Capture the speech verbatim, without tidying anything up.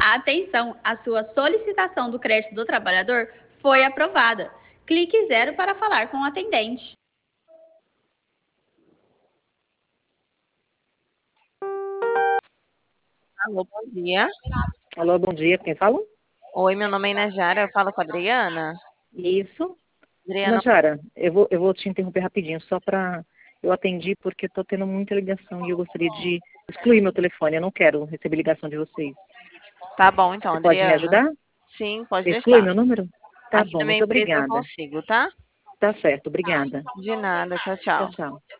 Atenção, a sua solicitação do crédito do trabalhador foi aprovada. Clique zero para falar com o atendente. Alô, bom dia. Alô, bom dia, quem fala? Oi, meu nome é Inajara, eu falo com a Adriana. Isso. Adriana, Najara, eu vou, eu vou te interromper rapidinho, só para... Eu atendi porque estou tendo muita ligação e eu gostaria de excluir meu telefone. Eu não quero receber ligação de vocês. tá bom então, Você pode me Adriana. ajudar? Sim, pode Você exclui deixar. meu número? Tá Aqui bom, na minha muito empresa eu obrigada. consigo, tá? Tá certo, obrigada. De nada, tchau, Tchau, tchau. tchau.